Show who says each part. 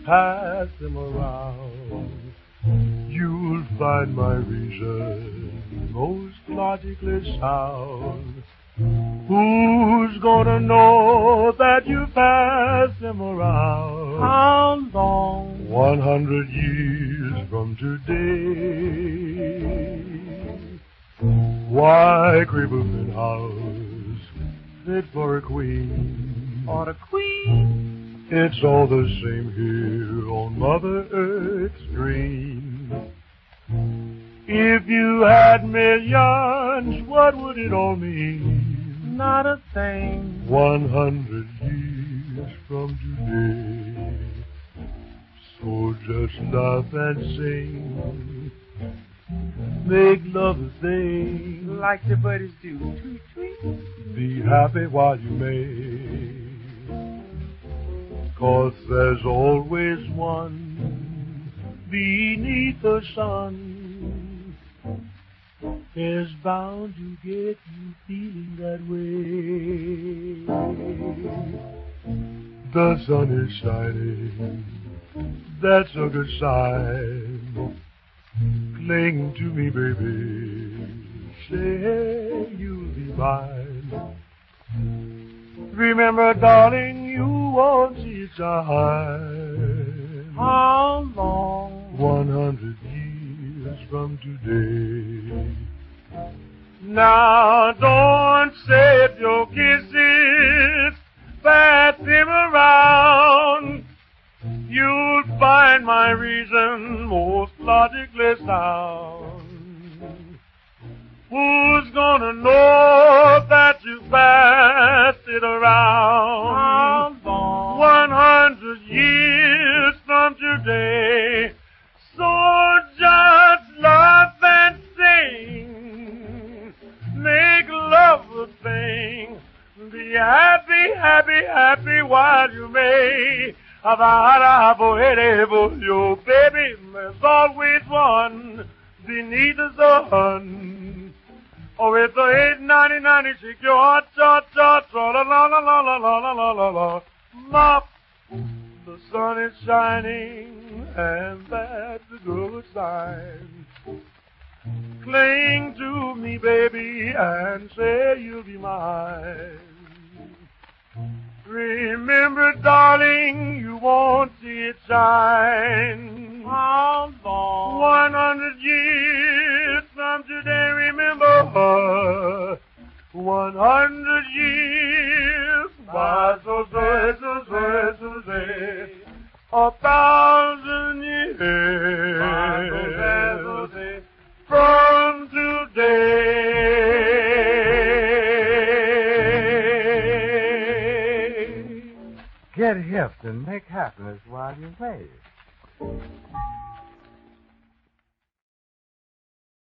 Speaker 1: pass them around, you'll find my reason most logically sound. Who's gonna know that you pass them around?
Speaker 2: How long?
Speaker 1: 100 years from today. Why, Creeperman House, fit for a queen.
Speaker 2: Or a queen?
Speaker 1: It's all the same here on Mother Earth's dream. If you had millions, what would it all mean?
Speaker 2: Not a thing.
Speaker 1: 100 years from today. So just laugh and sing. Make love a thing.
Speaker 2: Like the buddies do. Tweet, tweet.
Speaker 1: Be happy while you may. 'Cause there's always one beneath the sun is bound to get you feeling that way. The sun is shining, that's a good sign. Cling to me, baby, say you'll be mine. Remember, darling, you won't see it shine.
Speaker 2: How long?
Speaker 1: 100 years from today. Now don't save your kisses, pass them around. You'll find my reason most logically sound. Who's gonna know that you passed it around?
Speaker 2: How long?
Speaker 1: 100 years from today. So just laugh and sing. Make love a thing. Be happy, happy, happy while you may. Yo, baby, there's always one beneath the sun. Oh, it's the 899, shake your heart, cha-cha, tra-la-la-la-la-la-la-la-la-la. Mop, the sun is shining, and that's a good sign. Cling to me, baby, and say you'll be mine. Remember, darling, you won't see it shine.
Speaker 2: How long?
Speaker 1: 100 years from today, remember her. 100 years, by so say, so say, so say. 1,000 years from today.
Speaker 3: Get hip and make happiness while you may.